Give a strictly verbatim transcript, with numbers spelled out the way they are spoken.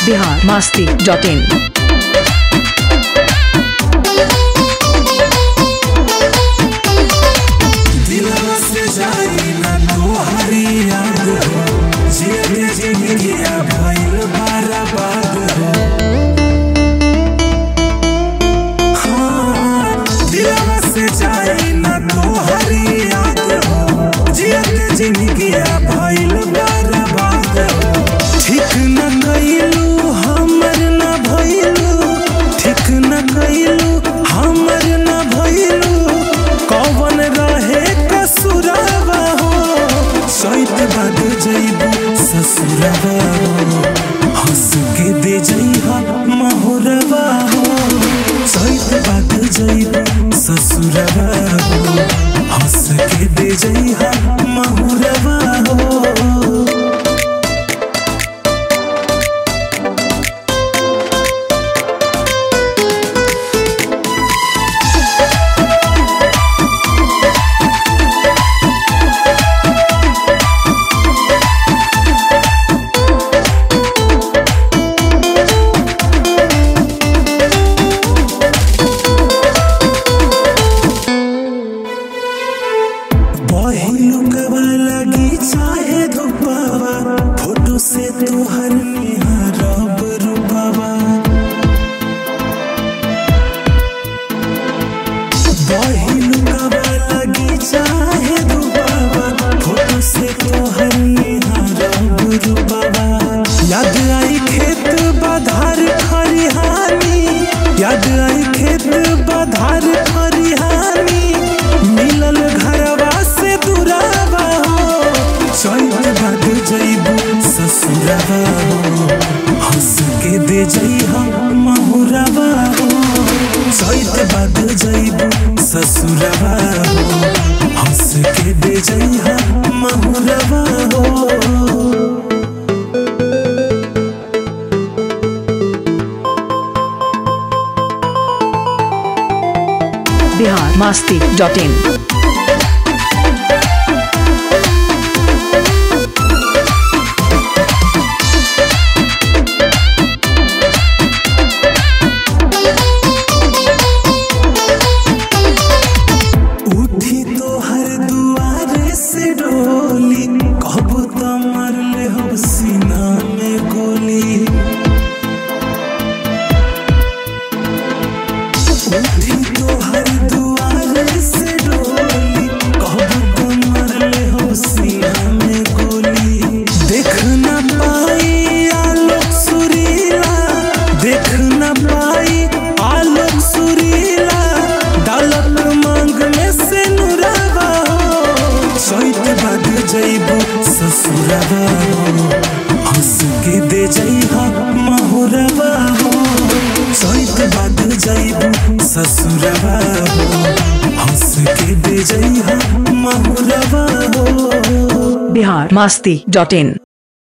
Bihar Masti dot इन। ठीक न कइलू हमर न भइलू, ठीक न कइलू हमर न भइलू, कौन रहे कसुरवा हो, सैत बद जइबू ससुरवा हो, हंस के दे जइहा महुरवा हो, सैत बद जइबू ससुरवा हो, हंस के दे जइहा महुरवा हो। लगी चाहे धुपावा, फोटो से तोहर निहारब रूपावा, बहिलुकवा लगी चाहे धुपावा, फोटो से तोहर निहारब रूपावा। याद आई खेत बधार खरिहानी, याद आई खेत बधार खरिहानी, मिलल घरवा से दुरावा हो, सैत बद जइबू ससुरवा हो, हंस के दे जइहा महुरवा हो, सैत बद जइबू ससुरवा हो, हंस के दे जइहा महुरवा हो। Bihar Masti dot in. उठी तो हर दुआरे से डोली, कबू तो मरले हो सीना में गोली, उठी तो हर दुआरे से डोली, कबू तो मरले हो सीना में गोली। देख न पाई आलोक सुरीला, देख न पाई आलोक सुरीला, डालक मांग में से नुरावा हो, सैत बद जइबू ससुरवा हो, हंस के दे जइहा महुरवा हो, सैत बद जइबू ससुरवा हो, हंस के दे जइहा महुरवा हो। बिहार मस्ती डॉट इन।